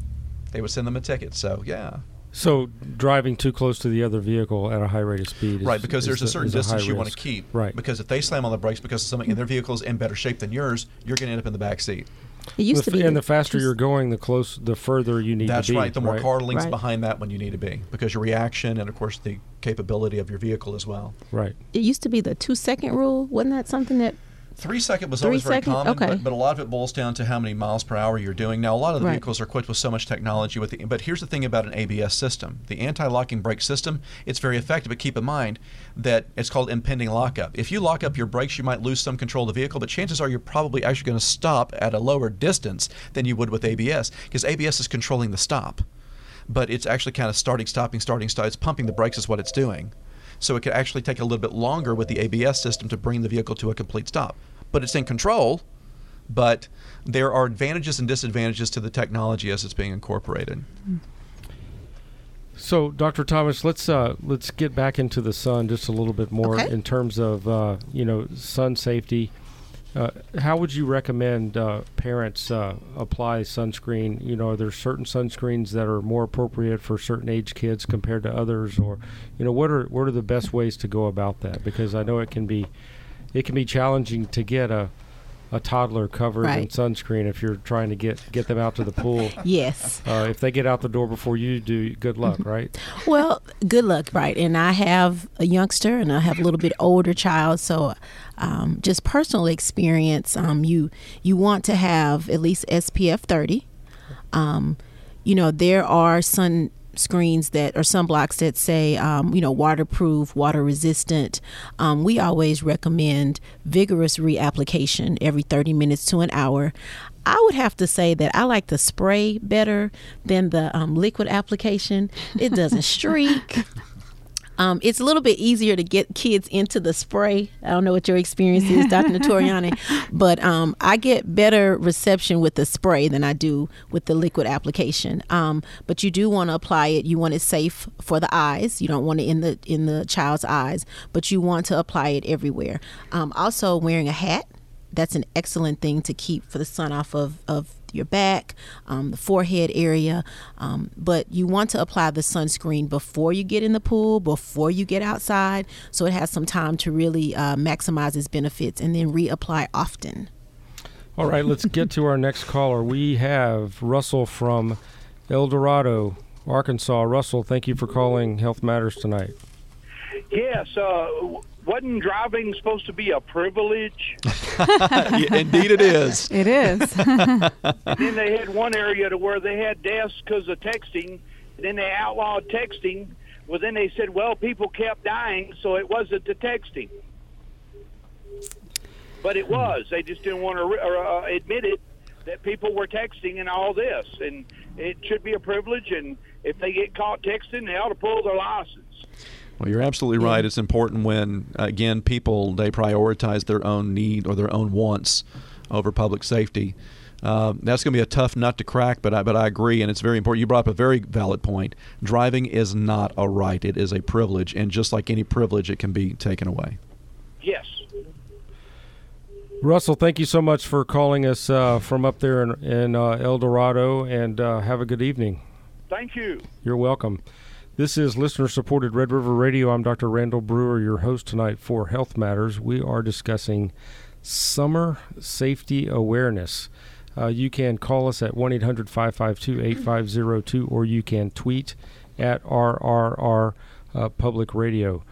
So, yeah. So driving too close to the other vehicle at a high rate of speed is, Right, because there's a certain distance you want to keep. Right. Because if they slam on the brakes because something in their vehicle's in better shape than yours, you're going to end up in the back seat. It used to be, and the faster you're going, the further you need That's to be. right. The more car links Right. behind that when you need to be, because your reaction and, of course, the capability of your vehicle as well. Right. it used to be the 2-second rule. Wasn't that something that 3 second was 3 always very second? common, Okay. but a lot of it boils down to how many miles per hour you're doing. Now, a lot of the Right. vehicles are equipped with so much technology, but here's the thing about an ABS system. The anti-locking brake system, it's very effective, but keep in mind that it's called impending lockup. If you lock up your brakes, you might lose some control of the vehicle, but chances are you're probably actually going to stop at a lower distance than you would with ABS, because ABS is controlling the stop. But it's actually kind of starting, stopping. It's pumping the brakes is what it's doing. So it could actually take a little bit longer with the ABS system to bring the vehicle to a complete stop. But it's in control, but there are advantages and disadvantages to the technology as it's being incorporated. So, Dr. Thomas, let's get back into the sun just a little bit more Okay. in terms of sun safety. How would you recommend parents apply sunscreen? You know, are there certain sunscreens that are more appropriate for certain age kids compared to others, or what are the best ways to go about that? Because I know it can be challenging to get a toddler covered in sunscreen if you're trying to get them out to the pool. Yes. If they get out the door before you do, good luck, right? Well, good luck, right? And I have a youngster and I have a little bit older child, so just personal experience, you want to have at least SPF 30. There are screens that or sunblocks that say waterproof, water resistant. We always recommend vigorous reapplication every 30 minutes to an hour. I would have to say that I like the spray better than the liquid application. It doesn't streak. It's a little bit easier to get kids into the spray. I don't know what your experience is, Dr. Notoriani, but I get better reception with the spray than I do with the liquid application. But you do want to apply it. You want it safe for the eyes. You don't want it in the child's eyes, but you want to apply it everywhere. Also, wearing a hat. That's an excellent thing to keep for the sun off of your back, the forehead area. But you want to apply the sunscreen before you get in the pool, before you get outside, so it has some time to really maximize its benefits, and then reapply often. All right, let's get to our next caller. We have Russell from El Dorado, Arkansas. Russell, thank you for calling Health Matters tonight. Yes, wasn't driving supposed to be a privilege? Indeed it is. It is. And then they had one area to where they had deaths because of texting. And then they outlawed texting. Well, then they said, well, people kept dying, so it wasn't the texting. But it was. They just didn't want to admit it, that people were texting and all this. And it should be a privilege, and if they get caught texting, they ought to pull their license. Well, you're absolutely right. It's important when, again, people, they prioritize their own need or their own wants over public safety. That's going to be a tough nut to crack, but I agree, and it's very important. You brought up a very valid point. Driving is not a right. It is a privilege, and just like any privilege, it can be taken away. Yes. Russell, thank you so much for calling us from up there in El Dorado, and have a good evening. Thank you. You're welcome. This is listener-supported Red River Radio. I'm Dr. Randall Brewer, your host tonight for Health Matters. We are discussing summer safety awareness. You can call us at 1-800-552-8502, or you can tweet at RRR Public Radio.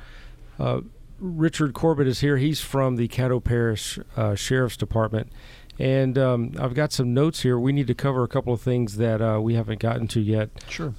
Richard Corbett is here. He's from the Caddo Parish Sheriff's Department. And I've got some notes here. We need to cover a couple of things that we haven't gotten to yet. Sure.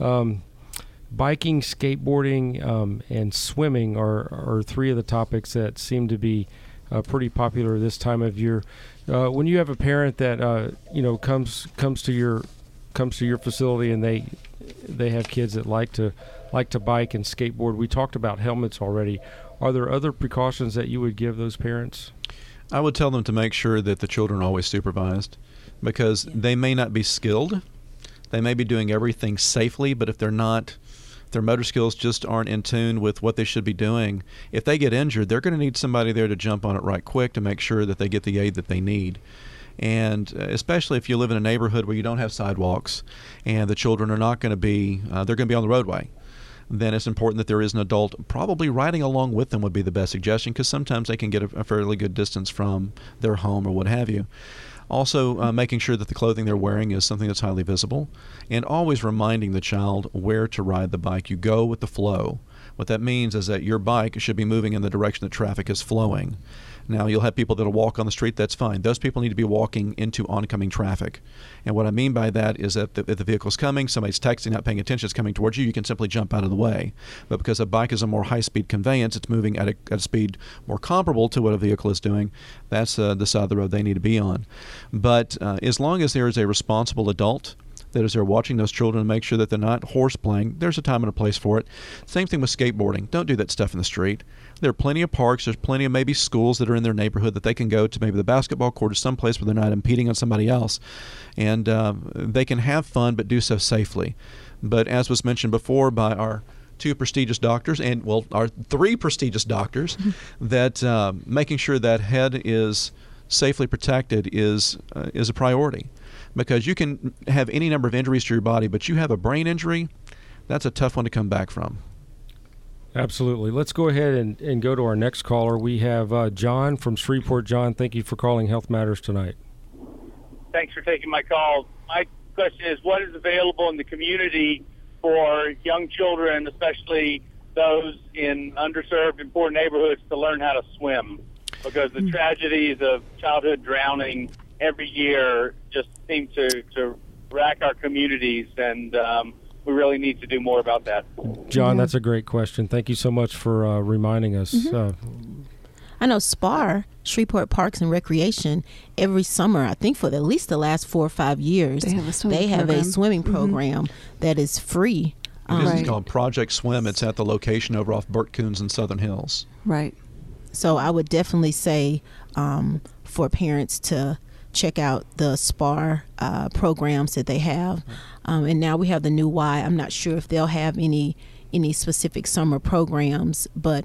Biking, skateboarding, and swimming are three of the topics that seem to be pretty popular this time of year. When you have a parent that comes to your facility and they have kids that like to bike and skateboard, we talked about helmets already. Are there other precautions that you would give those parents? I would tell them to make sure that the children are always supervised, because they may not be skilled. They may be doing everything safely, but if they're not, their motor skills just aren't in tune with what they should be doing. If they get injured, they're going to need somebody there to jump on it right quick to make sure that they get the aid that they need. And especially if you live in a neighborhood where you don't have sidewalks and the children are not going to be, they're going to be on the roadway, then it's important that there is an adult probably riding along with them would be the best suggestion, because sometimes they can get a fairly good distance from their home or what have you. Also, making sure that the clothing they're wearing is something that's highly visible, and always reminding the child where to ride the bike. You go with the flow. What that means is that your bike should be moving in the direction that traffic is flowing. Now, you'll have people that will walk on the street. That's fine. Those people need to be walking into oncoming traffic. And what I mean by that is that if the vehicle's coming, somebody's texting, not paying attention, it's coming towards you, you can simply jump out of the way. But because a bike is a more high-speed conveyance, it's moving at a speed more comparable to what a vehicle is doing. That's the side of the road they need to be on. But as long as there is a responsible adult that is there watching those children and make sure that they're not horse playing, there's a time and a place for it. Same thing with skateboarding. Don't do that stuff in the street. There are plenty of parks. There's plenty of maybe schools that are in their neighborhood that they can go to, maybe the basketball court or someplace where they're not impeding on somebody else. And they can have fun but do so safely. But as was mentioned before by our two prestigious doctors, and our three prestigious doctors, that making sure that head is safely protected is a priority, because you can have any number of injuries to your body, but you have a brain injury, that's a tough one to come back from. Absolutely. Let's go ahead and go to our next caller. We have John from Shreveport. John, thank you for calling Health Matters tonight. Thanks for taking my call. My question is, what is available in the community for young children, especially those in underserved and poor neighborhoods, to learn how to swim? Because the tragedies of childhood drowning every year just seem to rack our communities, and we really need to do more about that. John, that's a great question. Thank you so much for reminding us. I know SPAR, Shreveport Parks and Recreation, every summer, I think for at least the last 4 or 5 years, they have a swimming program that is free. It's called Project Swim. It's at the location over off Burt Coons and Southern Hills. Right. So I would definitely say for parents to check out the SPAR programs that they have. And now we have the new Y. I'm not sure if they'll have any specific summer programs, but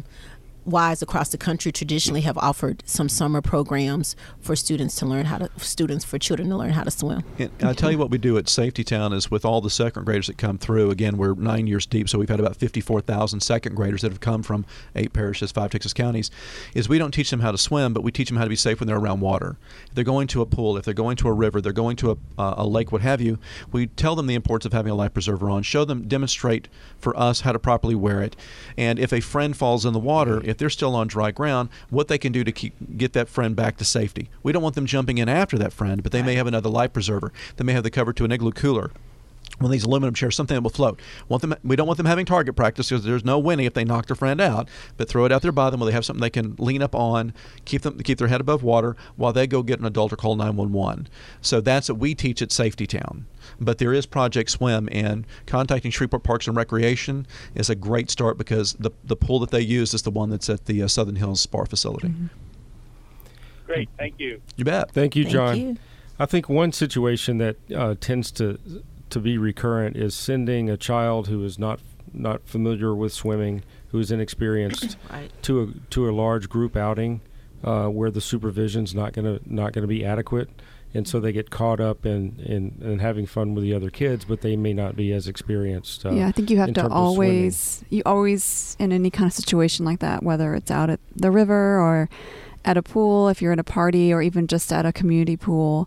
Ys across the country traditionally have offered some summer programs for students to learn for children to learn how to swim. And I tell you what we do at Safety Town is, with all the second graders that come through, again, we're 9 years deep, so we've had about 54,000 second graders that have come from 8 parishes, 5 Texas counties, is we don't teach them how to swim, but we teach them how to be safe when they're around water. If they're going to a pool, if they're going to a river, they're going to a lake, what have you, we tell them the importance of having a life preserver on, demonstrate for us how to properly wear it, and if a friend falls in the water, if they're still on dry ground, what they can do to get that friend back to safety. We don't want them jumping in after that friend, but they may have another life preserver. They may have the cover to an igloo cooler, one of these aluminum chairs, something that will float. We don't want them having target practice, because there's no winning if they knock their friend out, but throw it out there by them where they have something they can lean up on, keep their head above water while they go get an adult or call 911. So that's what we teach at Safety Town. But there is Project Swim, and contacting Shreveport Parks and Recreation is a great start, because the pool that they use is the one that's at the Southern Hills SPAR facility. Great, thank you. You bet. Thank you, John. Thank you. I think one situation that tends to be recurrent is sending a child who is not familiar with swimming, who is inexperienced, to a large group outing where the supervision's not going to be adequate, and so they get caught up in having fun with the other kids, but they may not be as experienced. I think you have to always in any kind of situation like that, whether it's out at the river or at a pool, if you're at a party, or even just at a community pool.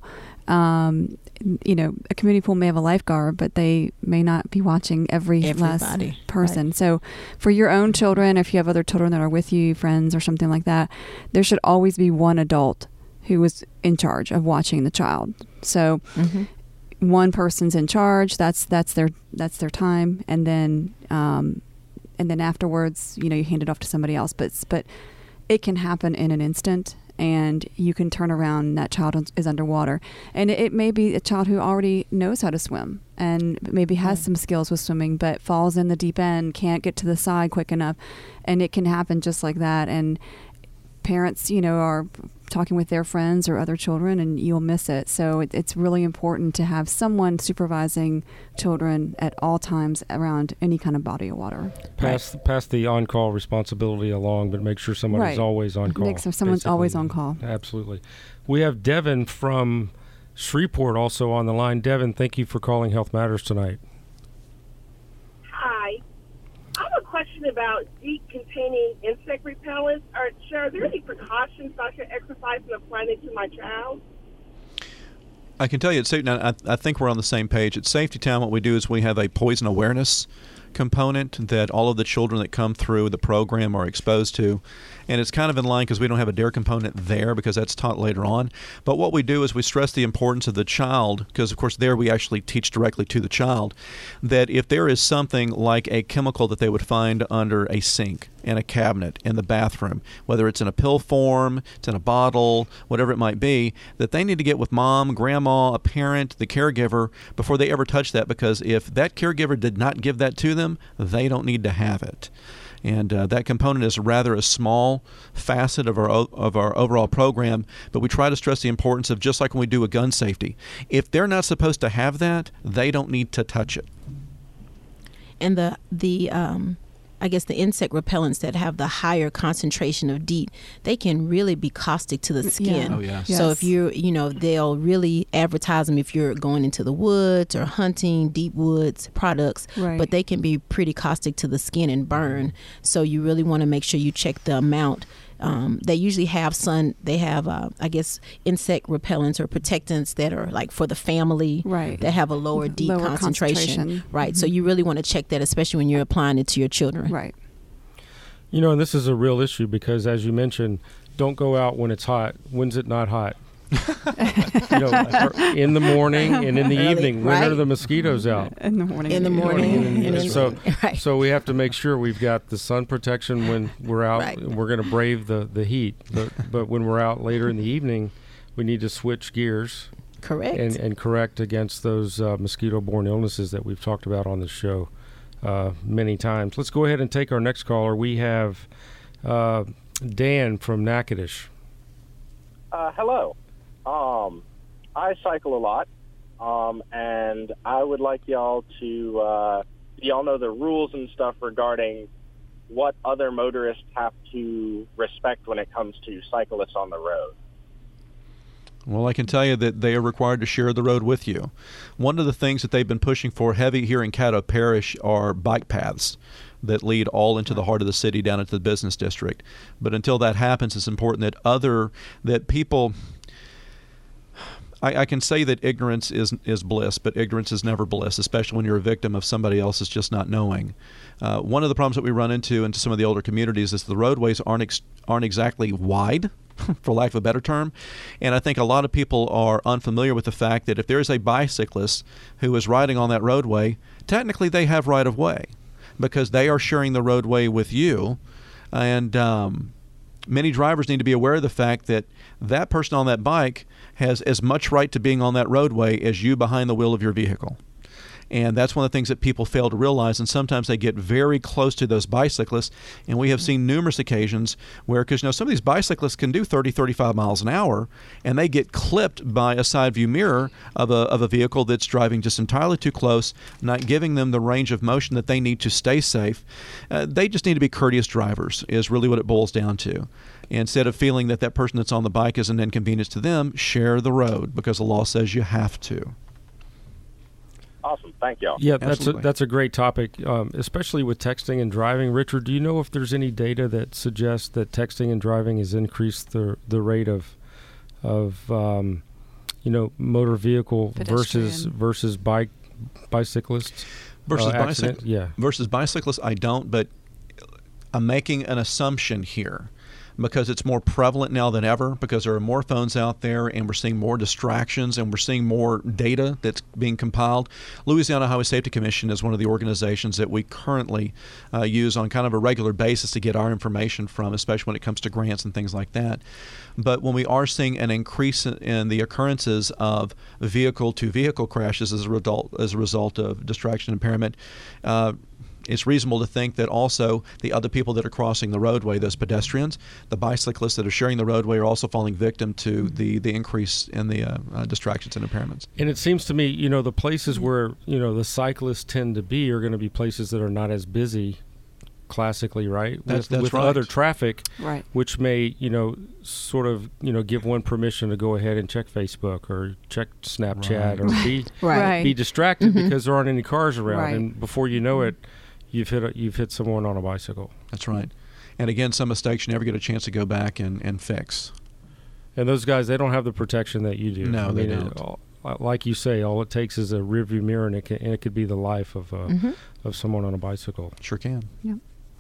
A community pool may have a lifeguard, but they may not be watching everybody. Last person. Right. So for your own children, if you have other children that are with you, friends or something like that, there should always be one adult who is in charge of watching the child. So one person's in charge. That's their time, and then afterwards, you hand it off to somebody else. But it can happen in an instant, and you can turn around and that child is underwater. And it may be a child who already knows how to swim and maybe has some skills with swimming, but falls in the deep end, can't get to the side quick enough. And it can happen just like that. And parents, are talking with their friends or other children, and you'll miss it. So it's really important to have someone supervising children at all times around any kind of body of water. Pass the on-call responsibility along, but make sure somebody's always on call. Make sure someone's always on call. Absolutely. We have Devin from Shreveport also on the line. Devin, thank you for calling Health Matters tonight. Hi. I have a question about DEET-containing insect repellents. Are there any precautions I should exercise in applying it to my child? I can tell you, I think we're on the same page. At Safety Town, what we do is we have a poison awareness component that all of the children that come through the program are exposed to. And it's kind of in line because we don't have a DARE component there because that's taught later on. But what we do is we stress the importance of the child, because of course there we actually teach directly to the child, that if there is something like a chemical that they would find under a sink, in a cabinet, in the bathroom, whether it's in a pill form, it's in a bottle, whatever it might be, that they need to get with mom, grandma, a parent, the caregiver before they ever touch that, because if that caregiver did not give that to them, they don't need to have it. And that component is rather a small facet of our overall program, but we try to stress the importance of, just like when we do a gun safety, if they're not supposed to have that, they don't need to touch it. And I guess the insect repellents that have the higher concentration of DEET, they can really be caustic to the skin. Oh, yeah. So if you're, they'll really advertise them if you're going into the woods or hunting deep woods products, but they can be pretty caustic to the skin and burn. So you really want to make sure you check the amount. They usually have I guess, insect repellents or protectants that are like for the family that have a lower DEET concentration. Right. Mm-hmm. So you really want to check that, especially when you're applying it to your children. Right. And this is a real issue because, as you mentioned, don't go out when it's hot. When's it not hot? In the morning and in the evening. When are the mosquitoes out? In the morning. So we have to make sure we've got the sun protection when we're out. Right. We're going to brave the heat. But when we're out later in the evening, we need to switch gears. Correct. And correct against those mosquito-borne illnesses that we've talked about on the show many times. Let's go ahead and take our next caller. We have Dan from Natchitoches. Hello. I cycle a lot, and I would like y'all to, y'all know the rules and stuff regarding what other motorists have to respect when it comes to cyclists on the road. Well, I can tell you that they are required to share the road with you. One of the things that they've been pushing for heavy here in Caddo Parish are bike paths that lead all into the heart of the city down into the business district. But until that happens, it's important that people... I can say that ignorance is bliss, but ignorance is never bliss, especially when you're a victim of somebody else's just not knowing. One of the problems that we run into some of the older communities is the roadways aren't exactly wide, for lack of a better term. And I think a lot of people are unfamiliar with the fact that if there is a bicyclist who is riding on that roadway, technically they have right of way because they are sharing the roadway with you. And many drivers need to be aware of the fact that that person on that bike has as much right to being on that roadway as you behind the wheel of your vehicle. And that's one of the things that people fail to realize, and sometimes they get very close to those bicyclists, and we have seen numerous occasions where, because some of these bicyclists can do 30, 35 miles an hour, and they get clipped by a side view mirror of a vehicle that's driving just entirely too close, not giving them the range of motion that they need to stay safe. They just need to be courteous drivers, is really what it boils down to. Instead of feeling that person that's on the bike is an inconvenience to them, share the road, because the law says you have to. Awesome. Thank you. Yeah, that's a great topic, especially with texting and driving. Richard, do you know if there's any data that suggests that texting and driving has increased the rate of motor vehicle versus bicyclists? Versus bicyclists, I don't, but I'm making an assumption here. Because it's more prevalent now than ever, because there are more phones out there and we're seeing more distractions and we're seeing more data that's being compiled. Louisiana Highway Safety Commission is one of the organizations that we currently use on kind of a regular basis to get our information from, especially when it comes to grants and things like that. But when we are seeing an increase in the occurrences of vehicle-to-vehicle crashes as a result of distraction impairment, it's reasonable to think that also the other people that are crossing the roadway, those pedestrians, the bicyclists that are sharing the roadway, are also falling victim to the increase in the distractions and impairments. And it seems to me, the places where, the cyclists tend to be are going to be places that are not as busy classically, right? That's with right. Other traffic, right, which may, sort of, give one permission to go ahead and check Facebook or check Snapchat or be distracted because there aren't any cars around. Right. And before you know it, you've hit someone on a bicycle. That's right. And again, some mistakes you never get a chance to go back and fix. And those guys, they don't have the protection that you do. No, they don't. Like you say, all it takes is a rearview mirror, and it could be the life of someone on a bicycle. Sure can. Yeah.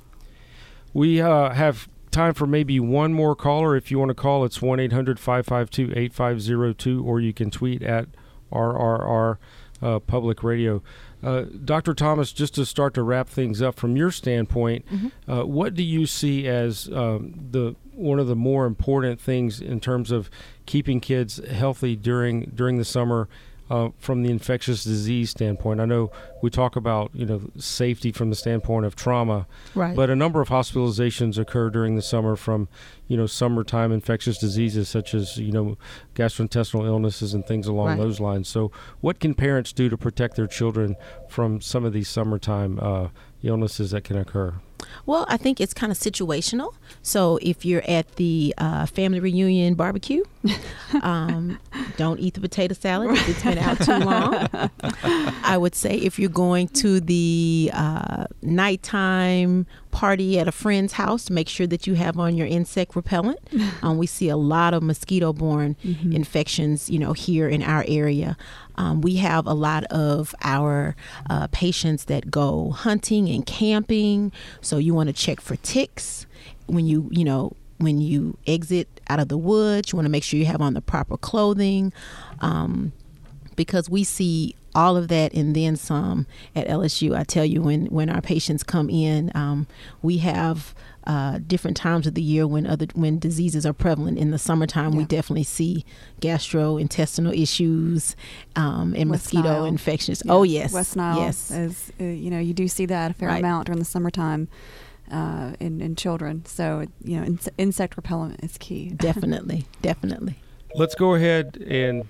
We have time for maybe one more caller. If you want to call, it's 1-800-552-8502, or you can tweet at RRR Public Radio. Dr. Thomas, just to start to wrap things up from your standpoint, what do you see as one of the more important things in terms of keeping kids healthy during the summer from the infectious disease standpoint? I know we talk about safety from the standpoint of trauma, right, but a number of hospitalizations occur during the summer from summertime infectious diseases such as gastrointestinal illnesses and things along those lines. So what can parents do to protect their children from some of these summertime illnesses that can occur? Well, I think it's kind of situational. So if you're at the family reunion barbecue, don't eat the potato salad if it's been out too long. I would say if you're going to the nighttime party at a friend's house, make sure that you have on your insect repellent. We see a lot of mosquito-borne infections, here in our area. We have a lot of our patients that go hunting and camping, so you want to check for ticks when you exit out of the woods. You want to make sure you have on the proper clothing, because we see all of that and then some at LSU. I tell you, when our patients come in, we have different times of the year when diseases are prevalent. In the summertime, we definitely see gastrointestinal issues and mosquito infections. Yeah. Oh yes, West Nile. Yes, is, you do see that a fair amount during the summertime in children. So insect repellent is key. Definitely. Let's go ahead and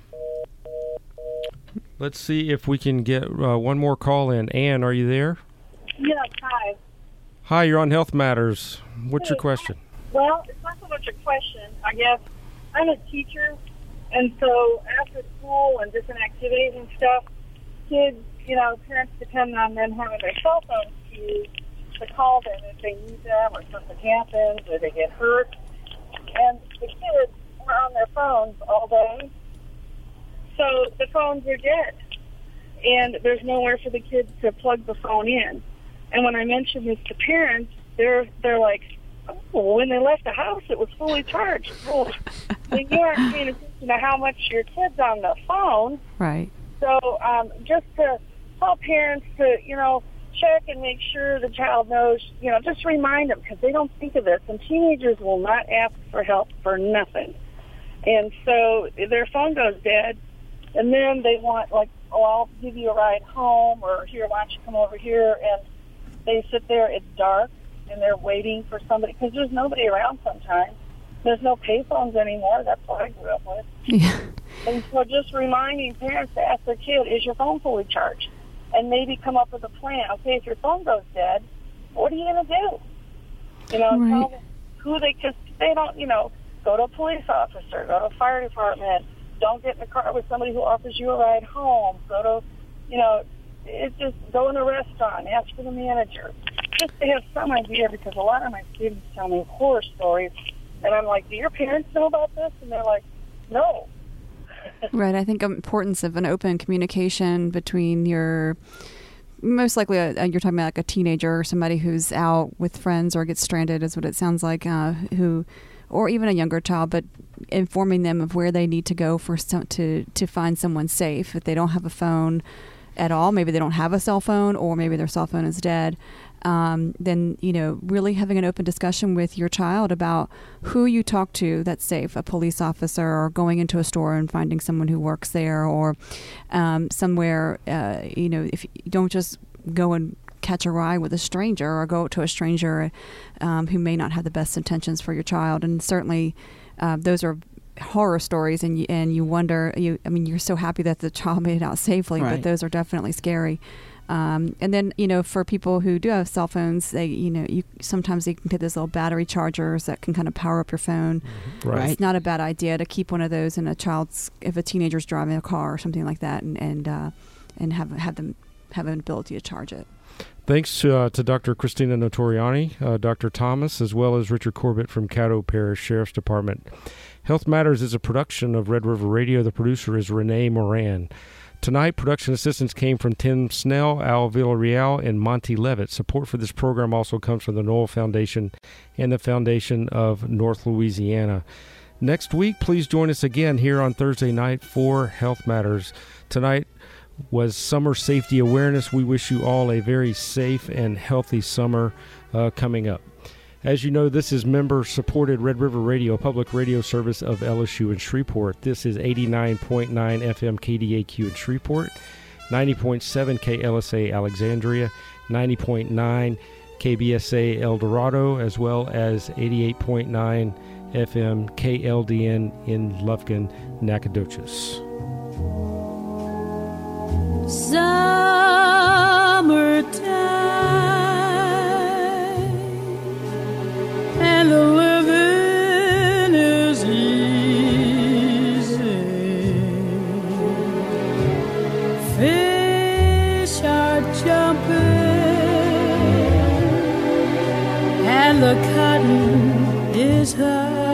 let's see if we can get one more call in. Ann, are you there? Yes, hi. Hi, you're on Health Matters. What's your question? Well, it's not so much a question. I guess I'm a teacher, and so after school and different activities and stuff, kids, parents depend on them having their cell phones to call them if they need them or something happens or they get hurt. And the kids are on their phones all day, so the phones are dead, and there's nowhere for the kids to plug the phone in. And when I mention this to parents, they're like, "Oh, when they left the house, it was fully charged." Well, you aren't paying attention to how much your kid's on the phone. Right. So just to tell parents to, check and make sure the child knows, just remind them, because they don't think of this. And teenagers will not ask for help for nothing. And so their phone goes dead, and then they want, I'll give you a ride home, or here, why don't you come over here, and they sit there, it's dark, and they're waiting for somebody, because there's nobody around sometimes. There's no payphones anymore. That's what I grew up with. Yeah. And so just reminding parents to ask their kid, is your phone fully charged? And maybe come up with a plan. Okay, if your phone goes dead, what are you going to do? Tell them who because they don't, go to a police officer, go to a fire department, don't get in the car with somebody who offers you a ride home, go to, it's just go in a restaurant, ask for the manager, just to have some idea, because a lot of my students tell me horror stories, and I'm like, do your parents know about this? And they're like, no. Right. I think the importance of an open communication between most likely you're talking about like a teenager or somebody who's out with friends or gets stranded is what it sounds like, or even a younger child, but informing them of where they need to go to find someone safe. If they don't have a phone at all, maybe they don't have a cell phone, or maybe their cell phone is dead, then, really having an open discussion with your child about who you talk to that's safe, a police officer, or going into a store and finding someone who works there, or somewhere, if you don't just go and catch a ride with a stranger or go to a stranger who may not have the best intentions for your child. And certainly those are horror stories, and you wonder, you're so happy that the child made it out safely, right. But those are definitely scary. And then, for people who do have cell phones, sometimes you can get those little battery chargers that can kind of power up your phone. Right. It's not a bad idea to keep one of those in if a teenager's driving a car or something like that, and have them have an ability to charge it. Thanks to Dr. Christina Notoriani, Dr. Thomas, as well as Richard Corbett from Caddo Parish Sheriff's Department. Health Matters is a production of Red River Radio. The producer is Renee Moran. Tonight, production assistance came from Tim Snell, Al Villarreal, and Monty Levitt. Support for this program also comes from the Noel Foundation and the Foundation of North Louisiana. Next week, please join us again here on Thursday night for Health Matters. Tonight was Summer Safety Awareness. We wish you all a very safe and healthy summer coming up. As you know, this is member-supported Red River Radio, public radio service of LSU in Shreveport. This is 89.9 FM KDAQ in Shreveport, 90.7 KLSA Alexandria, 90.9 KBSA El Dorado, as well as 88.9 FM KLDN in Lufkin, Nacogdoches. Summertime. jumping and the cotton is high.